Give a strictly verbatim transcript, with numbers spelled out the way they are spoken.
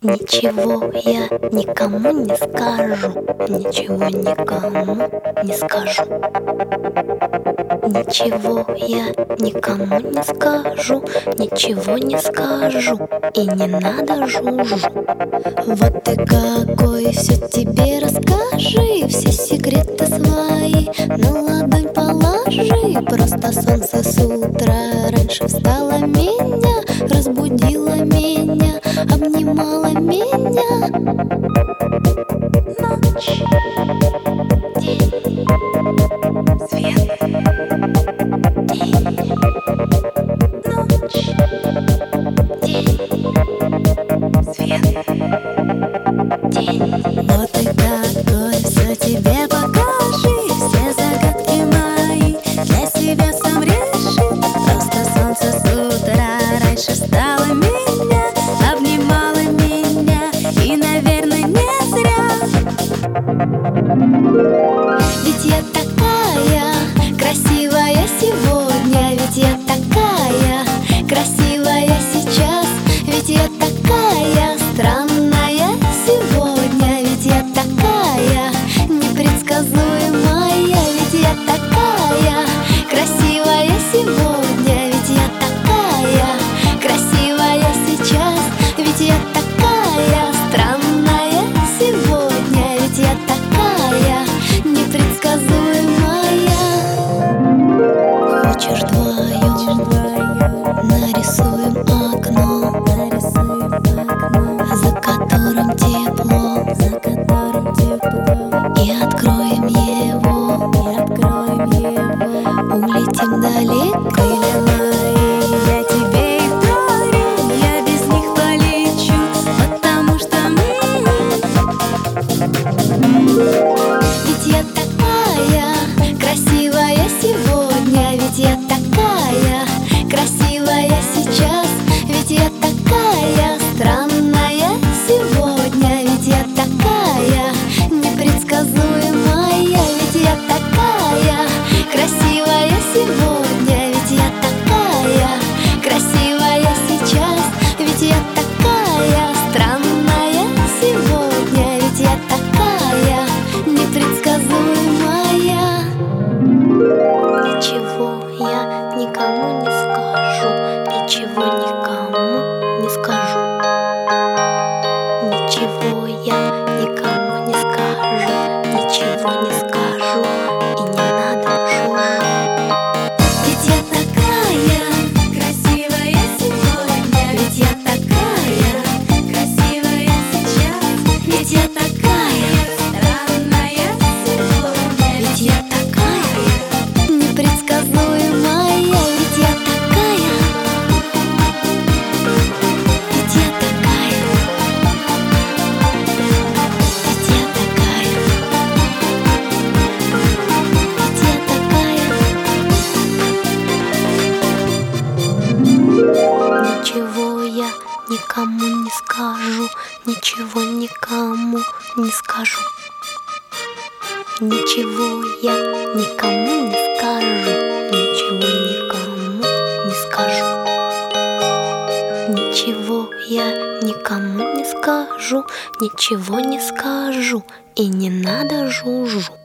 Ничего я никому не скажу, ничего никому не скажу. Ничего я никому не скажу, ничего не скажу, и не надо жужжу. Вот ты какой, все тебе расскажи, все секреты свои на ладонь положи. Просто солнце с утра раньше встало меня, разбудило меня, обнимала меня. Ночь, день, свет, день, ночь, день, свет, день. Вот ты какой, все тебе покажи, все загадки мои для себя сам реши. Просто солнце с утра раньше встало меня, обнимала меня, и, наверное, не зря. Ведь я такая красивая сегодня, ведь я такая красивая сейчас, ведь я такая странная сегодня, ведь я такая непредсказуемая, ведь я такая красивая сегодня, ведь я такая красивая сейчас, ведь я такая странная сегодня, ведь я такая непредсказуемая. Хочешь вдвоем нарисуем окно, за которым тепло, за которым тепло, и откроем его, и откроем его, улетим далеко. Крылья мои я тебе их дарю, я без них полечу, потому что ведь я такая красивая сегодня, ведь я такая красивая сейчас, ведь я такая странная сегодня, ведь я такая непредсказуемая, ведь я такая красивая сегодня, ведь я такая красивая сейчас, ведь я такая странная сегодня, ведь я такая непредсказуемая. Ничего я никому не скажу, ничего никому не скажу. Ничего я никому не скажу, ничего не скажу, и не надо жужжу. Ведь я такая красивая сегодня, ведь я такая красивая сейчас, ведь я такая странная сегодня, ведь я такая непредсказуемая, ведь я такая, ведь я такая, ведь я такая, ведь я такая. Ничего я никому не скажу, ничего никому не скажу. Ничего я никому не скажу, ничего никому не скажу. Ничего я никому не скажу, ничего не скажу, и не надо жужжу.